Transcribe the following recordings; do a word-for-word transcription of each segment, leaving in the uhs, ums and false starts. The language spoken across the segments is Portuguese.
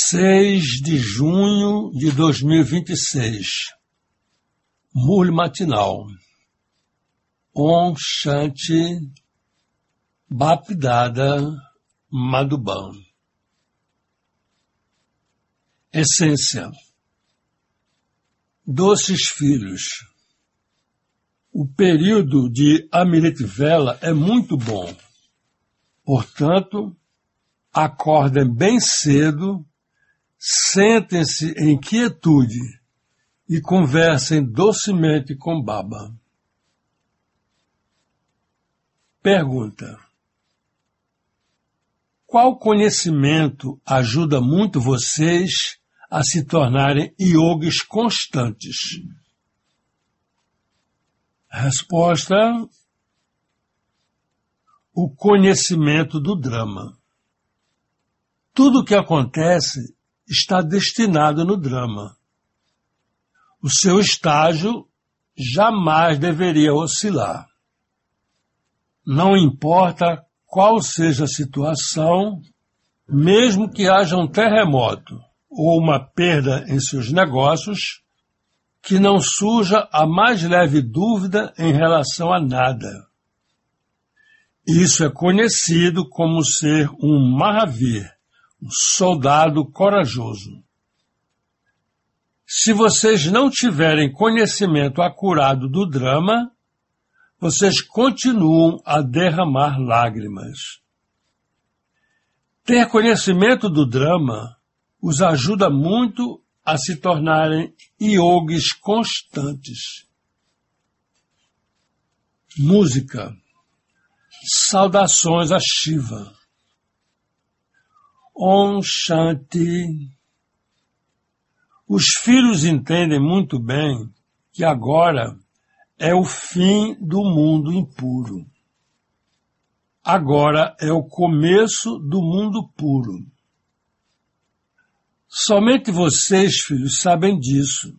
seis de junho de dois mil e vinte e seis. Murli matinal. Om Shanti Bapdada Madhuban. Essência. Doces filhos. O período de Amrit Vela é muito bom. Portanto, acordem bem cedo, sentem-se em quietude e conversem docemente com Baba. Pergunta: qual conhecimento ajuda muito vocês a se tornarem yogis constantes? Resposta: o conhecimento do drama. Tudo o que acontece está destinado no drama. O seu estágio jamais deveria oscilar. Não importa qual seja a situação, mesmo que haja um terremoto ou uma perda em seus negócios, que não surja a mais leve dúvida em relação a nada. Isso é conhecido como ser um Mahavir, um soldado corajoso. Se vocês não tiverem conhecimento acurado do drama, vocês continuam a derramar lágrimas. Ter conhecimento do drama os ajuda muito a se tornarem yogis constantes. Música. Saudações a Shiva. Om Shanti. Os filhos entendem muito bem que agora é o fim do mundo impuro. Agora é o começo do mundo puro. Somente vocês, filhos, sabem disso.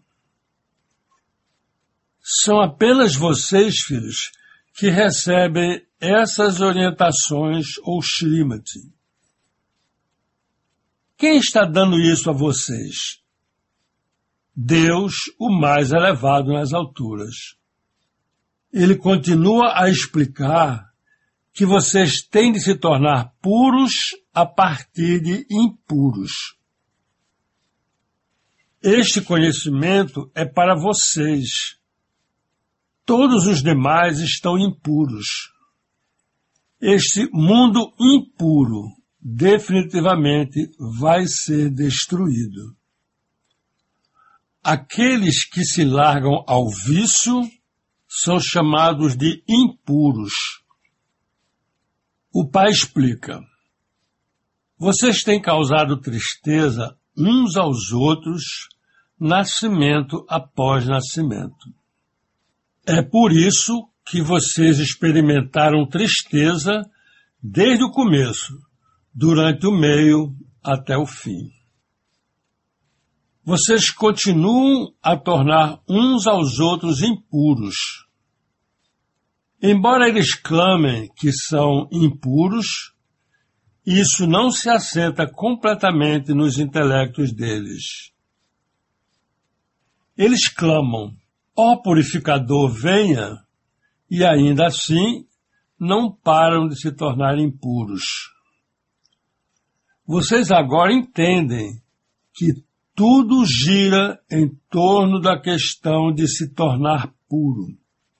São apenas vocês, filhos, que recebem essas orientações ou Shrimati. Quem está dando isso a vocês? Deus, o mais elevado nas alturas. Ele continua a explicar que vocês têm de se tornar puros a partir de impuros. Este conhecimento é para vocês. Todos os demais estão impuros. Este mundo impuro definitivamente vai ser destruído. Aqueles que se largam ao vício são chamados de impuros. O pai explica: vocês têm causado tristeza uns aos outros, nascimento após nascimento. É por isso que vocês experimentaram tristeza desde o começo, durante o meio até o fim. Vocês continuam a tornar uns aos outros impuros. Embora eles clamem que são impuros, isso não se assenta completamente nos intelectos deles. Eles clamam: ó purificador, venha, e ainda assim não param de se tornar impuros. Vocês agora entendem que tudo gira em torno da questão de se tornar puro.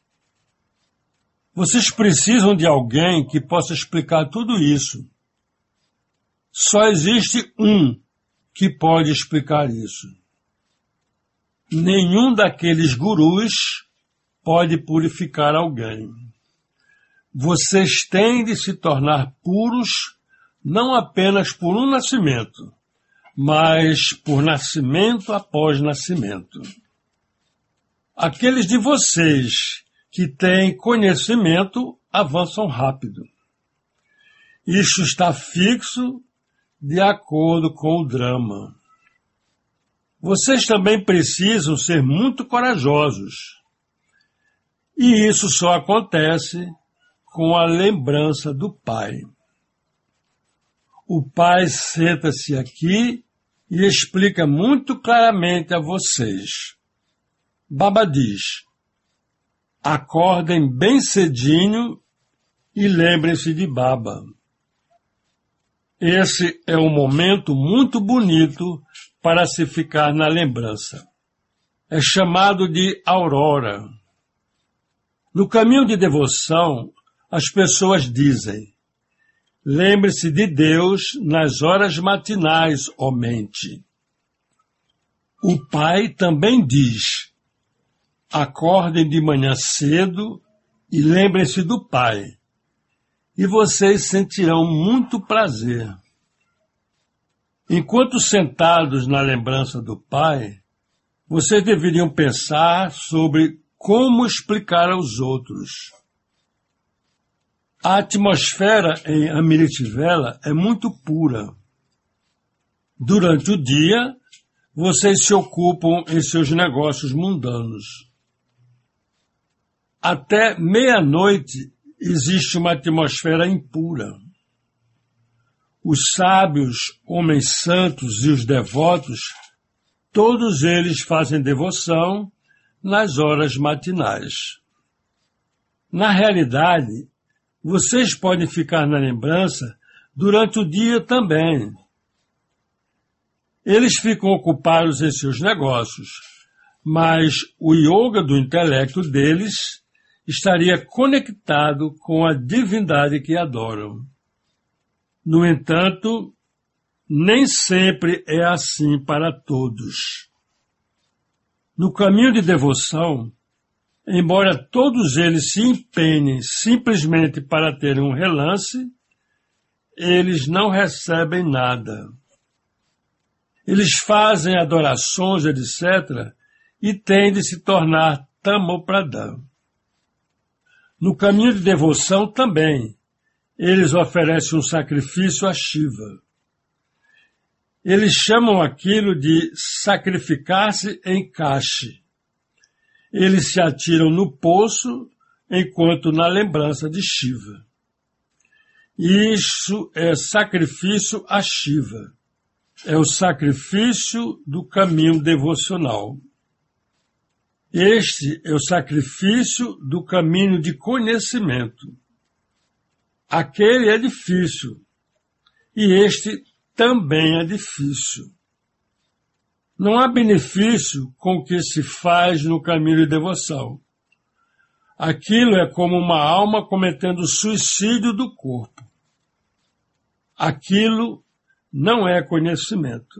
Vocês precisam de alguém que possa explicar tudo isso. Só existe um que pode explicar isso. Nenhum daqueles gurus pode purificar alguém. Vocês têm de se tornar puros não apenas por um nascimento, mas por nascimento após nascimento. Aqueles de vocês que têm conhecimento avançam rápido. Isto está fixo de acordo com o drama. Vocês também precisam ser muito corajosos. E isso só acontece com a lembrança do Pai. O Pai senta-se aqui e explica muito claramente a vocês. Baba diz: acordem bem cedinho e lembrem-se de Baba. Esse é um momento muito bonito para se ficar na lembrança. É chamado de aurora. No caminho de devoção, as pessoas dizem: lembre-se de Deus nas horas matinais, ó mente. O Pai também diz: acordem de manhã cedo e lembrem-se do Pai, e vocês sentirão muito prazer. Enquanto sentados na lembrança do Pai, vocês deveriam pensar sobre como explicar aos outros. A atmosfera em Amityville é muito pura. Durante o dia, vocês se ocupam em seus negócios mundanos. Até meia-noite existe uma atmosfera impura. Os sábios, homens santos e os devotos, todos eles fazem devoção nas horas matinais. Na realidade, vocês podem ficar na lembrança durante o dia também. Eles ficam ocupados em seus negócios, mas o yoga do intelecto deles estaria conectado com a divindade que adoram. No entanto, nem sempre é assim para todos. No caminho de devoção, embora todos eles se empenhem simplesmente para ter um relance, eles não recebem nada. Eles fazem adorações, etcétera, e têm de se tornar Tamopradhan. No caminho de devoção também, eles oferecem um sacrifício a Shiva. Eles chamam aquilo de sacrificar-se em Kashi. Eles se atiram no poço enquanto na lembrança de Shiva. Isso é sacrifício a Shiva. É o sacrifício do caminho devocional. Este é o sacrifício do caminho de conhecimento. Aquele é difícil, e este também é difícil. Não há benefício com o que se faz no caminho de devoção. Aquilo é como uma alma cometendo suicídio do corpo. Aquilo não é conhecimento.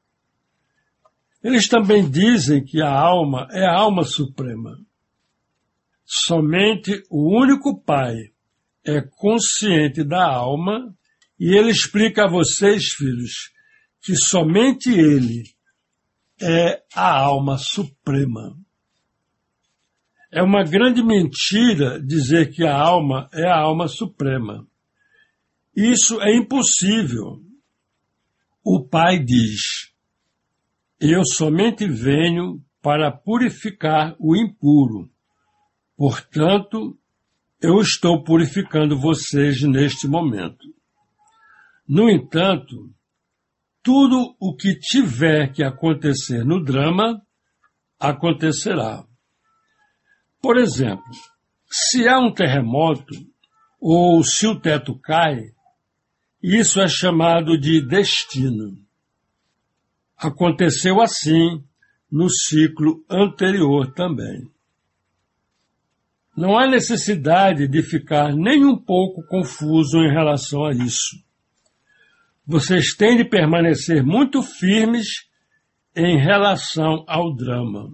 Eles também dizem que a alma é a alma suprema. Somente o único Pai é consciente da alma e ele explica a vocês, filhos, que somente ele é a alma suprema. É uma grande mentira dizer que a alma é a alma suprema. Isso é impossível. O Pai diz: eu somente venho para purificar o impuro. Portanto, eu estou purificando vocês neste momento. No entanto, tudo o que tiver que acontecer no drama, acontecerá. Por exemplo, se há um terremoto ou se o teto cai, isso é chamado de destino. Aconteceu assim no ciclo anterior também. Não há necessidade de ficar nem um pouco confuso em relação a isso. Vocês têm de permanecer muito firmes em relação ao drama.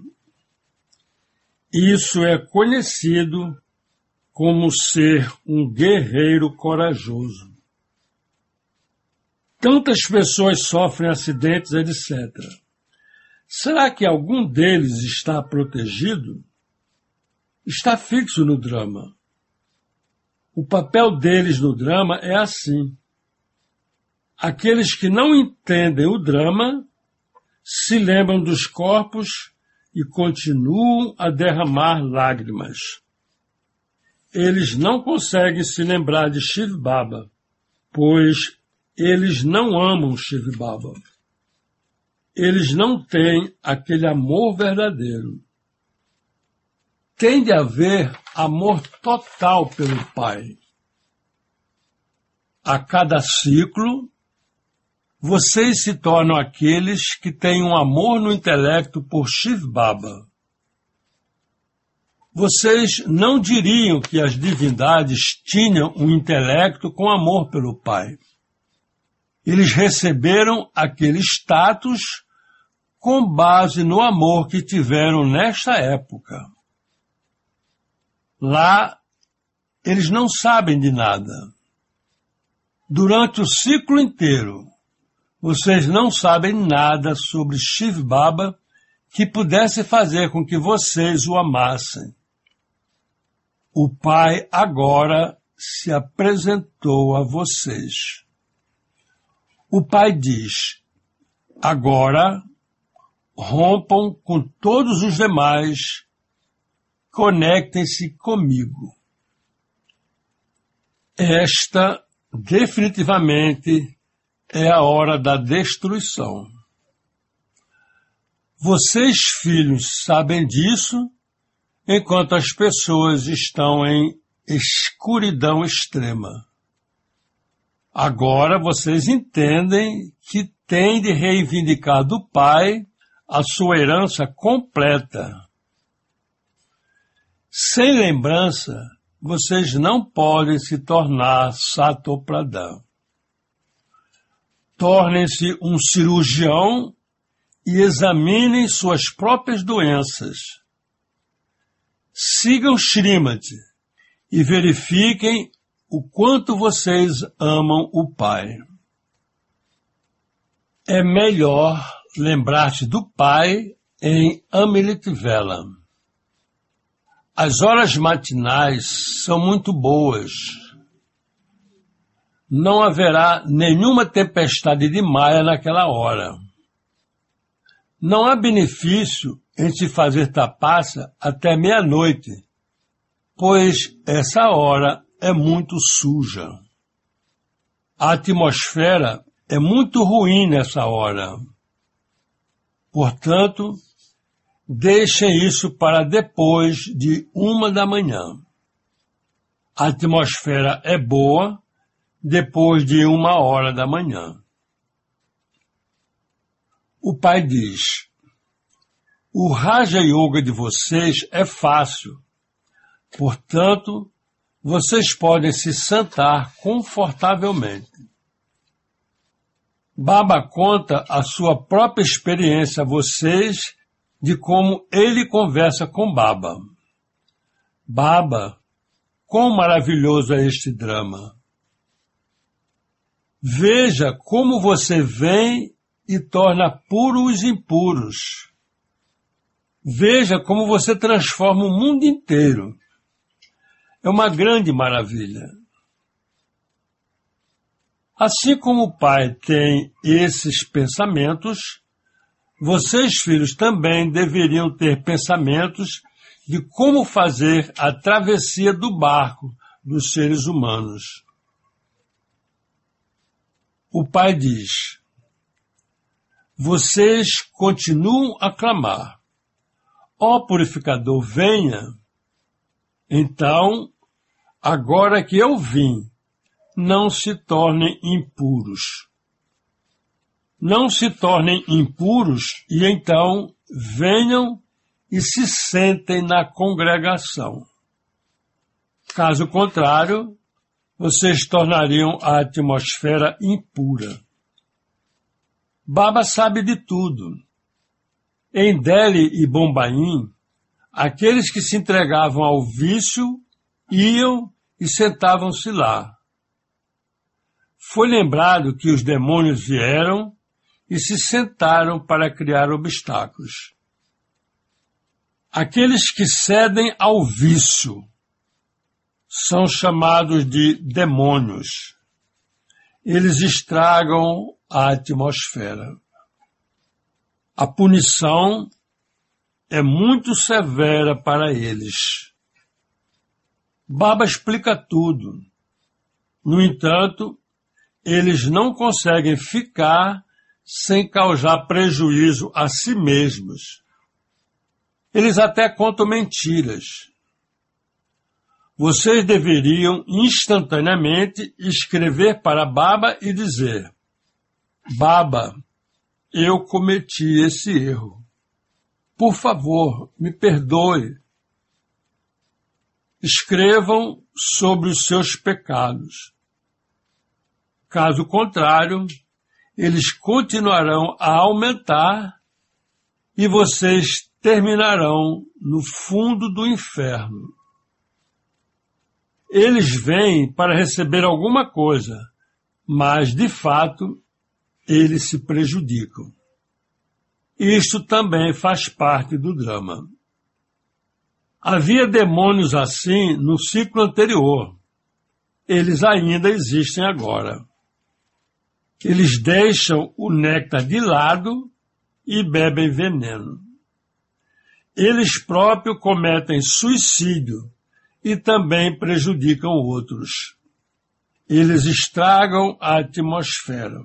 Isso é conhecido como ser um guerreiro corajoso. Tantas pessoas sofrem acidentes, etcétera. Será que algum deles está protegido? Está fixo no drama. O papel deles no drama é assim. Aqueles que não entendem o drama se lembram dos corpos e continuam a derramar lágrimas. Eles não conseguem se lembrar de Shiv Baba, pois eles não amam Shiv Baba. eles não têm aquele amor verdadeiro. Tem de haver amor total pelo Pai. A cada ciclo, vocês se tornam aqueles que têm um amor no intelecto por Shiv Baba. Vocês não diriam que as divindades tinham um intelecto com amor pelo Pai. Eles receberam aquele status com base no amor que tiveram nesta época. Lá, eles não sabem de nada. Durante o ciclo inteiro, vocês não sabem nada sobre Shiv Baba que pudesse fazer com que vocês o amassem. O Pai agora se apresentou a vocês. O Pai diz, agora rompam com todos os demais, conectem-se comigo. Esta, definitivamente, é a hora da destruição. Vocês, filhos, sabem disso, enquanto as pessoas estão em escuridão extrema. Agora vocês entendem que têm de reivindicar do Pai a sua herança completa. Sem lembrança, vocês não podem se tornar Satopradhan. Tornem-se um cirurgião e examinem suas próprias doenças. Sigam Srimati e verifiquem o quanto vocês amam o Pai. É melhor lembrar-se do Pai em Amritvela. As horas matinais são muito boas. Não haverá nenhuma tempestade de Maya naquela hora. Não há benefício em se fazer tapaça até meia-noite, pois essa hora é muito suja. A atmosfera é muito ruim nessa hora. Portanto, deixem isso para depois de uma da manhã. A atmosfera é boa depois de uma hora da manhã. O Pai diz, o Raja Yoga de vocês é fácil, portanto, vocês podem se sentar confortavelmente. Baba conta a sua própria experiência a vocês de como ele conversa com Baba. Baba, quão maravilhoso é este drama! Veja como você vem e torna puros os impuros. Veja como você transforma o mundo inteiro. É uma grande maravilha. Assim como o Pai tem esses pensamentos, vocês, filhos, também deveriam ter pensamentos de como fazer a travessia do barco dos seres humanos. O Pai diz, vocês continuam a clamar, ó purificador, venha. Então, agora que eu vim, não se tornem impuros. Não se tornem impuros e então venham e se sentem na congregação. Caso contrário, vocês tornariam a atmosfera impura. Baba sabe de tudo. Em Delhi e Bombaim, aqueles que se entregavam ao vício iam e sentavam-se lá. Foi lembrado que os demônios vieram e se sentaram para criar obstáculos. Aqueles que cedem ao vício são chamados de demônios. Eles estragam a atmosfera. A punição é muito severa para eles. Baba explica tudo. No entanto, eles não conseguem ficar sem causar prejuízo a si mesmos. Eles até contam mentiras. Vocês deveriam instantaneamente escrever para Baba e dizer: Baba, eu cometi esse erro. Por favor, me perdoe. Escrevam sobre os seus pecados. Caso contrário, eles continuarão a aumentar e vocês terminarão no fundo do inferno. Eles vêm para receber alguma coisa, mas, de fato, eles se prejudicam. Isto também faz parte do drama. Havia demônios assim no ciclo anterior. Eles ainda existem agora. Eles deixam o néctar de lado e bebem veneno. Eles próprios cometem suicídio e também prejudicam outros. Eles estragam a atmosfera.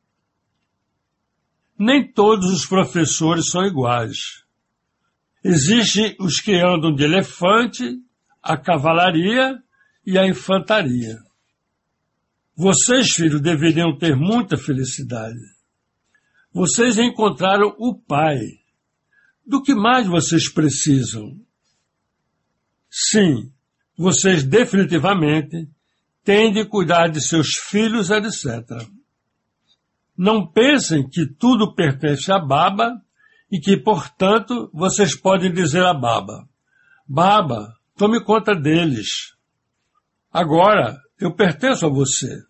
Nem todos os professores são iguais. Existem os que andam de elefante, a cavalaria e a infantaria. Vocês, filhos, deveriam ter muita felicidade. Vocês encontraram o Pai. Do que mais vocês precisam? Sim, vocês definitivamente têm de cuidar de seus filhos, etcétera. Não pensem que tudo pertence a Baba e que, portanto, vocês podem dizer a Baba: Baba, tome conta deles. Agora, eu pertenço a você.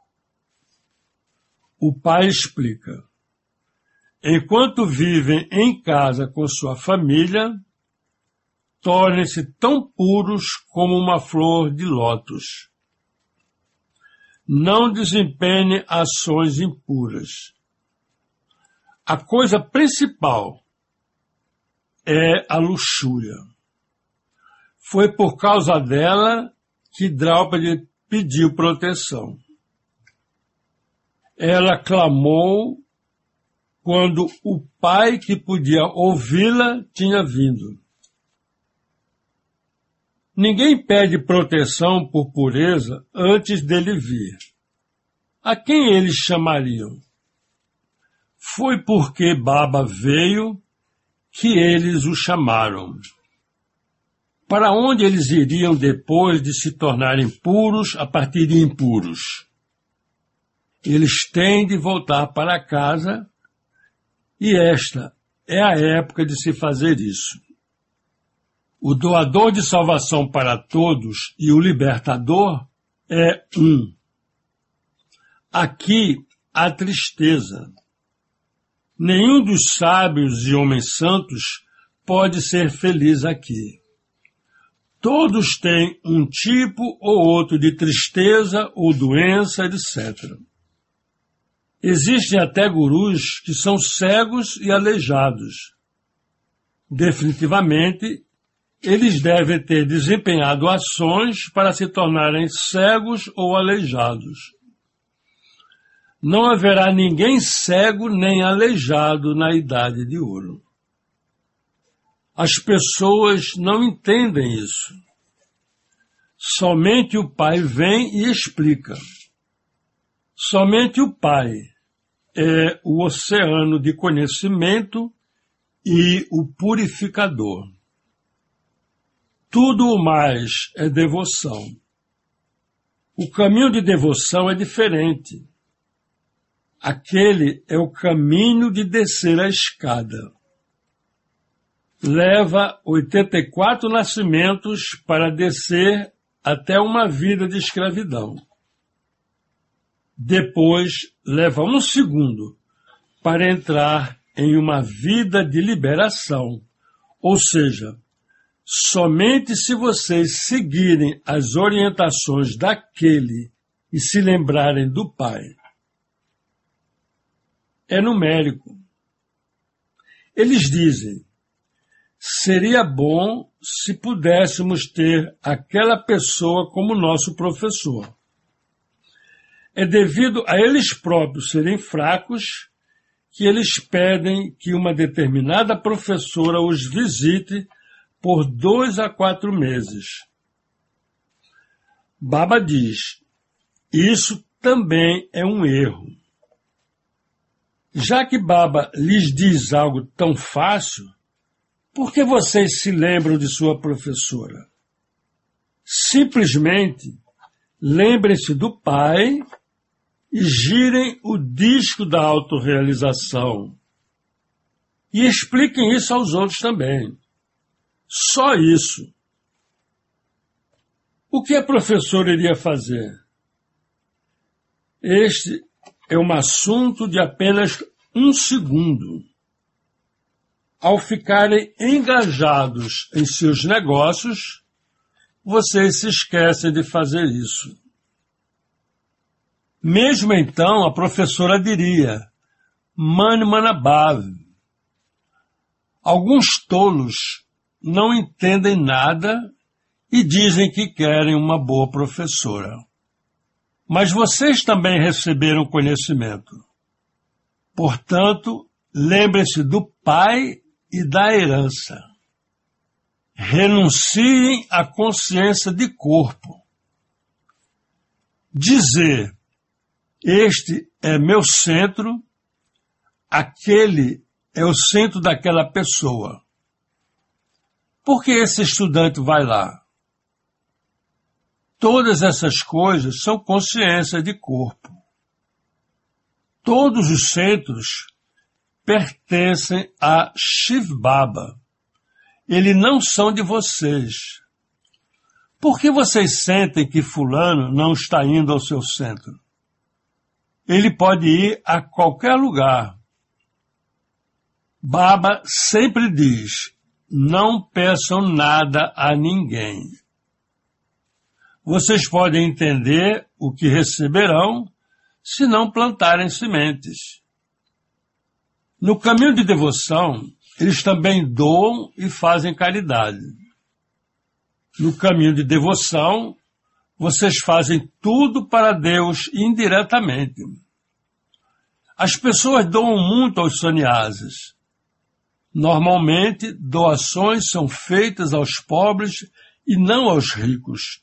O pai explica: enquanto vivem em casa com sua família, tornem-se tão puros como uma flor de lótus. Não desempenhe ações impuras. A coisa principal é a luxúria. Foi por causa dela que Draupadi pediu proteção. Ela clamou quando o pai que podia ouvi-la tinha vindo. Ninguém pede proteção por pureza antes dele vir. A quem eles chamariam? Foi porque Baba veio que eles o chamaram. Para onde eles iriam depois de se tornarem puros a partir de impuros? Eles têm de voltar para casa e esta é a época de se fazer isso. O doador de salvação para todos e o libertador é um. Aqui há tristeza. Nenhum dos sábios e homens santos pode ser feliz aqui. Todos têm um tipo ou outro de tristeza ou doença, etcétera. Existem até gurus que são cegos e aleijados. Definitivamente, eles devem ter desempenhado ações para se tornarem cegos ou aleijados. Não haverá ninguém cego nem aleijado na Idade de Ouro. As pessoas não entendem isso. Somente o Pai vem e explica. Somente o Pai é o oceano de conhecimento e o purificador. Tudo o mais é devoção. O caminho de devoção é diferente. Aquele é o caminho de descer a escada. Leva oitenta e quatro nascimentos para descer até uma vida de escravidão. Depois leva um segundo para entrar em uma vida de liberação, ou seja, somente se vocês seguirem as orientações daquele e se lembrarem do Pai. É numérico. Eles dizem: seria bom se pudéssemos ter aquela pessoa como nosso professor. É devido a eles próprios serem fracos que eles pedem que uma determinada professora os visite por dois a quatro meses. Baba diz, isso também é um erro. Já que Baba lhes diz algo tão fácil, por que vocês se lembram de sua professora? Simplesmente lembrem-se do Pai e girem o disco da autorrealização. E expliquem isso aos outros também. Só isso. O que a professora iria fazer? Este é um assunto de apenas um segundo. Ao ficarem engajados em seus negócios, vocês se esquecem de fazer isso. Mesmo então, a professora diria, Mani Manabhav. Alguns tolos não entendem nada e dizem que querem uma boa professora. Mas vocês também receberam conhecimento. Portanto, lembrem-se do Pai e da herança. Renunciem à consciência de corpo. Dizer, este é meu centro, aquele é o centro daquela pessoa. Por que esse estudante vai lá? Todas essas coisas são consciência de corpo. Todos os centros pertencem a Shiv Baba. Eles não são de vocês. Por que vocês sentem que fulano não está indo ao seu centro? Ele pode ir a qualquer lugar. Baba sempre diz, não peçam nada a ninguém. Vocês podem entender o que receberão se não plantarem sementes. No caminho de devoção, eles também doam e fazem caridade. No caminho de devoção, vocês fazem tudo para Deus indiretamente. As pessoas doam muito aos sannyasis. Normalmente, doações são feitas aos pobres e não aos ricos.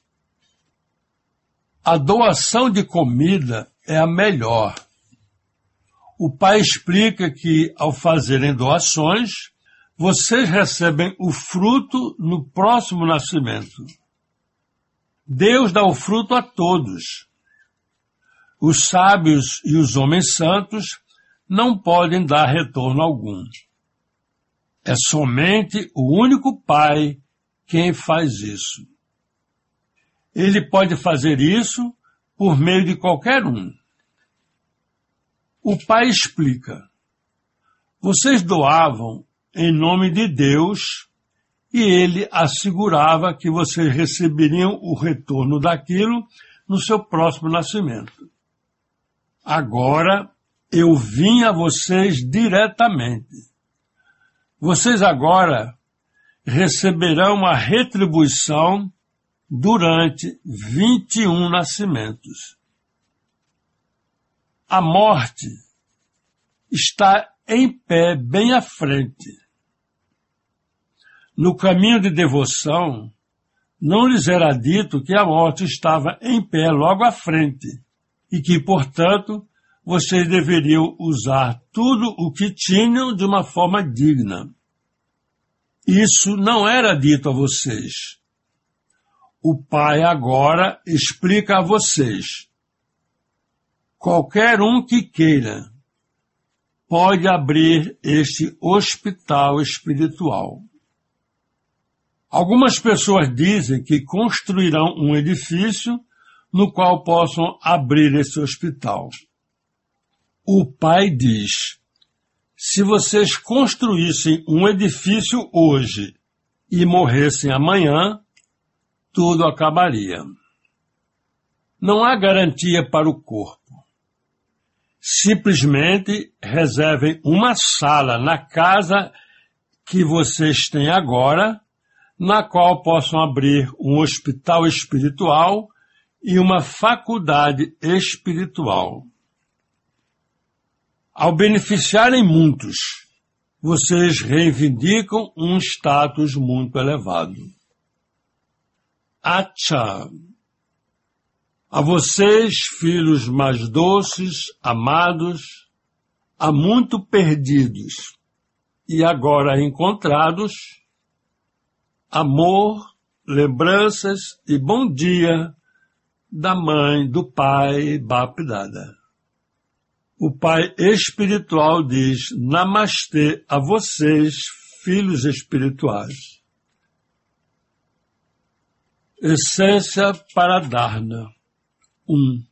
A doação de comida é a melhor. O pai explica que, ao fazerem doações, vocês recebem o fruto no próximo nascimento. Deus dá o fruto a todos. Os sábios e os homens santos não podem dar retorno algum. É somente o único Pai quem faz isso. Ele pode fazer isso por meio de qualquer um. O Pai explica. Vocês doavam em nome de Deus e ele assegurava que vocês receberiam o retorno daquilo no seu próximo nascimento. Agora eu vim a vocês diretamente. Vocês agora receberão a retribuição durante vinte e um nascimentos. A morte está em pé bem à frente. No caminho de devoção, não lhes era dito que a morte estava em pé logo à frente e que, portanto, vocês deveriam usar tudo o que tinham de uma forma digna. Isso não era dito a vocês. O Pai agora explica a vocês. Qualquer um que queira pode abrir este hospital espiritual. Algumas pessoas dizem que construirão um edifício no qual possam abrir esse hospital. O Pai diz, se vocês construíssem um edifício hoje e morressem amanhã, tudo acabaria. Não há garantia para o corpo. Simplesmente reservem uma sala na casa que vocês têm agora, na qual possam abrir um hospital espiritual e uma faculdade espiritual. Ao beneficiarem muitos, vocês reivindicam um status muito elevado. Acha. A vocês, filhos mais doces, amados, há muito perdidos e agora encontrados, amor, lembranças e bom dia da mãe, do pai, Bapdada. O pai espiritual diz Namastê a vocês, filhos espirituais. Essência para Dharna. Um.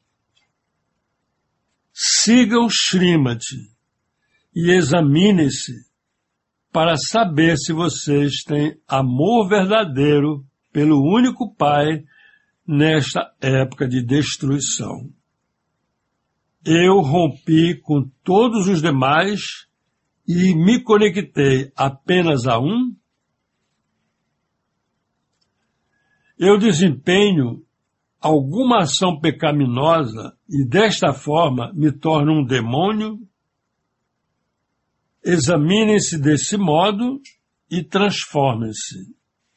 Sigam Srimati e examinem-se para saber se vocês têm amor verdadeiro pelo único Pai nesta época de destruição. Eu rompi com todos os demais e me conectei apenas a um? Eu desempenho alguma ação pecaminosa e desta forma me torno um demônio? Examinem-se desse modo e transformem-se.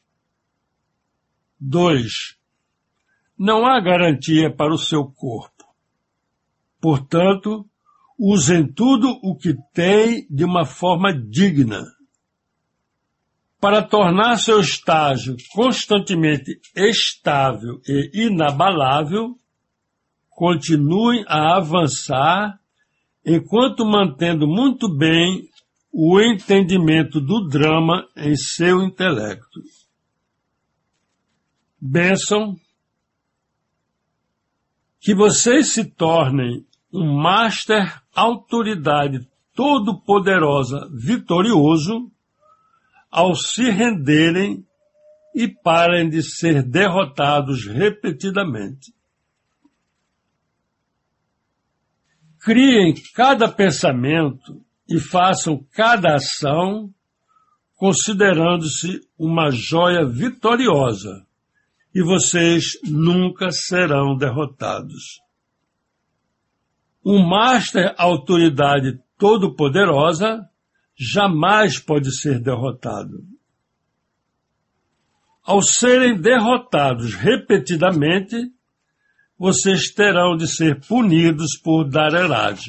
Dois. Não há garantia para o seu corpo. Portanto, usem tudo o que têm de uma forma digna. Para tornar seu estágio constantemente estável e inabalável, continuem a avançar enquanto mantendo muito bem o entendimento do drama em seu intelecto. Bênção. Que vocês se tornem um Master Autoridade Todo-Poderosa Vitorioso ao se renderem e parem de ser derrotados repetidamente. Criem cada pensamento e façam cada ação considerando-se uma joia vitoriosa, e vocês nunca serão derrotados. Um Master Autoridade Todo-Poderosa jamais pode ser derrotado. Ao serem derrotados repetidamente, vocês terão de ser punidos por Dareraj.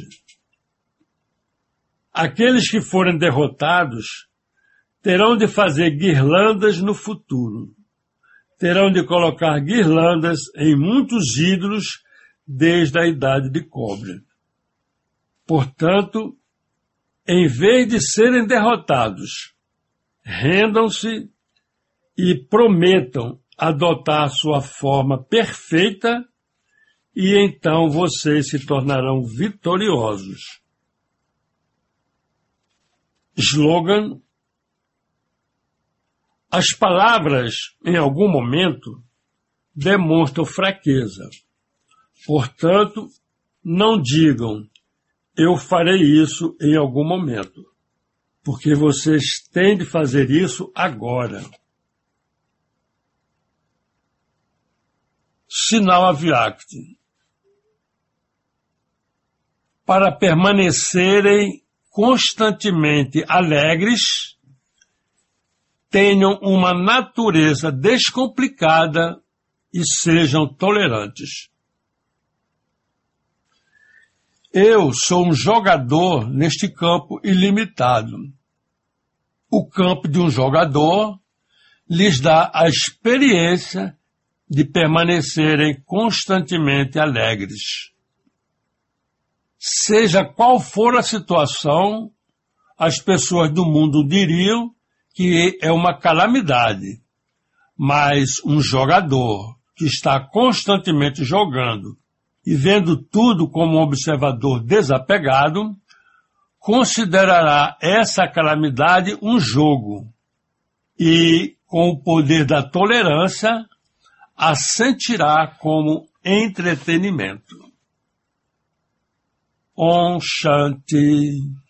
Aqueles que forem derrotados terão de fazer guirlandas no futuro. Terão de colocar guirlandas em muitos ídolos desde a idade de cobre. Portanto, em vez de serem derrotados, rendam-se e prometam adotar sua forma perfeita e então vocês se tornarão vitoriosos. Slogan: as palavras, em algum momento, demonstram fraqueza. Portanto, não digam, eu farei isso em algum momento, porque vocês têm de fazer isso agora. Sinal Avyakti. Para permanecerem constantemente alegres, tenham uma natureza descomplicada e sejam tolerantes. Eu sou um jogador neste campo ilimitado. O campo de um jogador lhes dá a experiência de permanecerem constantemente alegres. Seja qual for a situação, as pessoas do mundo diriam que é uma calamidade, mas um jogador que está constantemente jogando e vendo tudo como um observador desapegado, considerará essa calamidade um jogo e, com o poder da tolerância, a sentirá como entretenimento. Om Shanti.